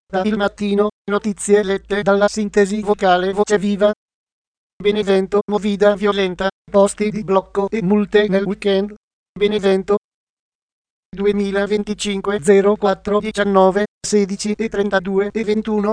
Da Il Mattino, notizie lette dalla sintesi vocale Voce Viva. Benevento, movida violenta, posti di blocco e multe nel weekend. Benevento 2025 04 19 16 e 32 e 21.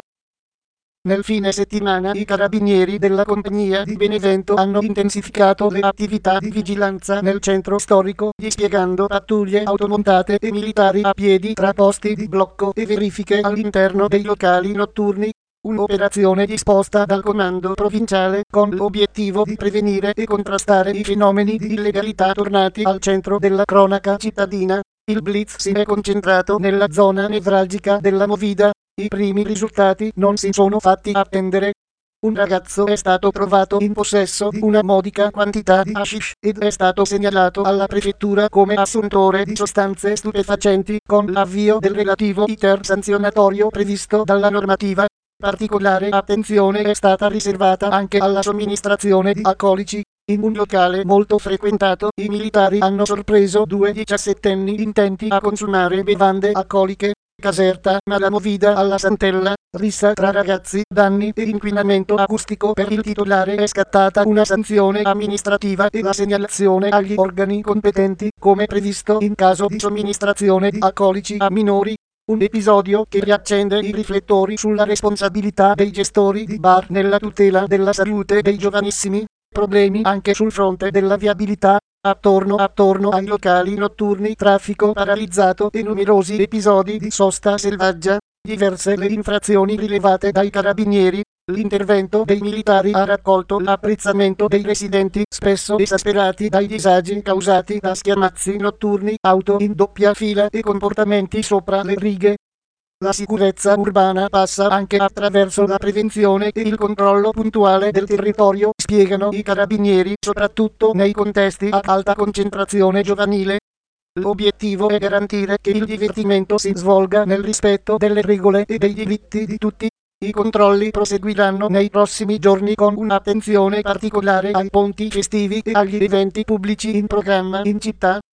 Nel fine settimana i carabinieri della compagnia di Benevento hanno intensificato le attività di vigilanza nel centro storico, dispiegando pattuglie automontate e militari a piedi tra posti di blocco e verifiche all'interno dei locali notturni. Un'operazione disposta dal comando provinciale con l'obiettivo di prevenire e contrastare i fenomeni di illegalità tornati al centro della cronaca cittadina. Il blitz si è concentrato nella zona nevralgica della Movida. I primi risultati non si sono fatti attendere. Un ragazzo è stato trovato in possesso di una modica quantità di hashish ed è stato segnalato alla prefettura come assuntore di sostanze stupefacenti con l'avvio del relativo iter sanzionatorio previsto dalla normativa. Particolare attenzione è stata riservata anche alla somministrazione di alcolici. In un locale molto frequentato i militari hanno sorpreso due 17enni intenti a consumare bevande alcoliche. Caserta, Malamovida alla Santella, rissa tra ragazzi, danni e inquinamento acustico per il titolare. È scattata una sanzione amministrativa e la segnalazione agli organi competenti, come previsto in caso di somministrazione di alcolici a minori. Un episodio che riaccende i riflettori sulla responsabilità dei gestori di bar nella tutela della salute dei giovanissimi. Problemi anche sul fronte della viabilità. Attorno ai locali notturni, traffico paralizzato e numerosi episodi di sosta selvaggia. Diverse le infrazioni rilevate dai carabinieri. L'intervento dei militari ha raccolto l'apprezzamento dei residenti, spesso esasperati dai disagi causati da schiamazzi notturni, auto in doppia fila e comportamenti sopra le righe. La sicurezza urbana passa anche attraverso la prevenzione e il controllo puntuale del territorio, spiegano i carabinieri, soprattutto nei contesti ad alta concentrazione giovanile. L'obiettivo è garantire che il divertimento si svolga nel rispetto delle regole e dei diritti di tutti. I controlli proseguiranno nei prossimi giorni con un'attenzione particolare ai ponti festivi e agli eventi pubblici in programma in città.